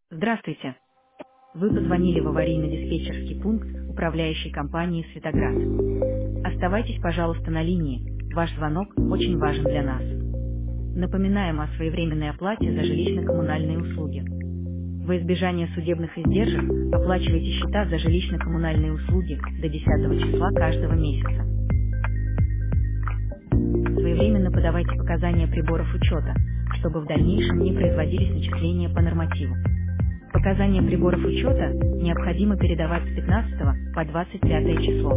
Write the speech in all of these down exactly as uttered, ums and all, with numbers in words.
Здравствуйте. Вы позвонили в аварийно-диспетчерский пункт управляющей компании «Светоград». Оставайтесь, пожалуйста, на линии. Ваш звонок очень важен для нас. Напоминаем о своевременной оплате за жилищно-коммунальные услуги. Во избежание судебных издержек оплачивайте счета за жилищно-коммунальные услуги до десятого числа каждого месяца. Своевременно подавайте показания приборов учета, чтобы в дальнейшем не производились начисления по нормативу. Показания приборов учета необходимо передавать с пятнадцатого по двадцать пятое число.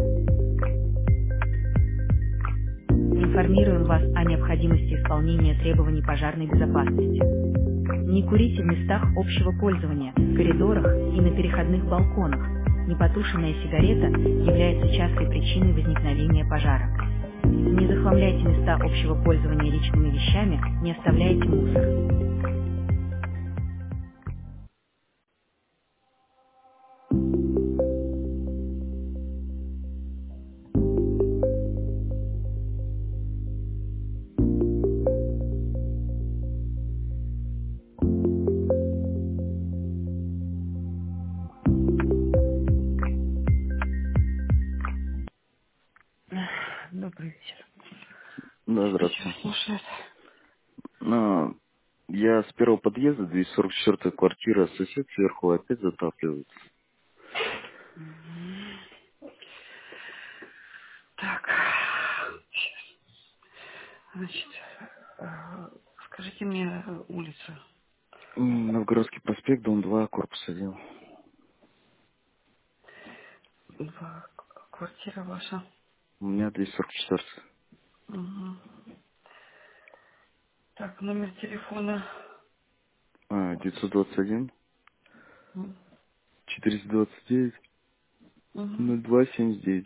Информируем вас о необходимости исполнения требований пожарной безопасности. Не курите в местах общего пользования, коридорах и на переходных балконах. Непотушенная сигарета является частой причиной возникновения пожара. Не захламляйте места общего пользования личными вещами, не оставляйте мусор. Добрый вечер. Да, Диспетчер здравствуйте. слушает. Ну, я с первого подъезда, двести сорок четвёртая квартира, сосед сверху опять затапливает. Так, значит, э, скажите мне э, улицу. М, Новгородский проспект, дом два, корпус один. Два, к- квартира ваша. У меня двести сорок четыре. Угу. Так, номер телефона. А, девятьсот двадцать один, Угу. четыреста двадцать девять, ноль два семьдесят девять.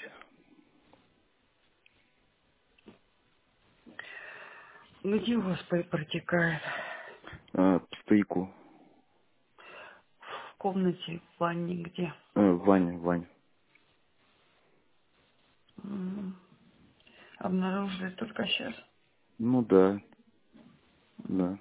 Где у вас по- протекает? А, по стояку. В комнате, в ванне, где? А, Ваня, Ваня. Мгм. Обнаружили только сейчас. Ну да, да.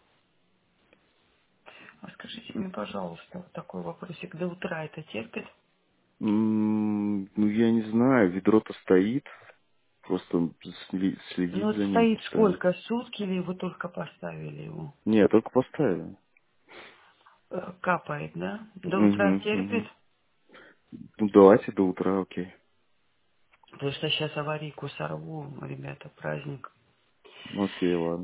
А скажите мне, пожалуйста, вот такой вопросик. До утра это терпит? М, Ну, я не знаю, ведро-то стоит. Просто сли- Ну, следить вот за ним стоит постоянно. сколько? Сутки или вы только поставили его? Нет, только поставили. Э, Капает, да? До утра Угу, терпит? угу. Ну, давайте до утра, окей. Потому что сейчас аварийку сорву, ребята, праздник. Окей, ладно.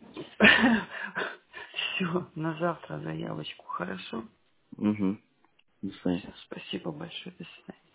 Все, на завтра заявочку, хорошо? Угу. До свидания. Все, спасибо большое, до свидания.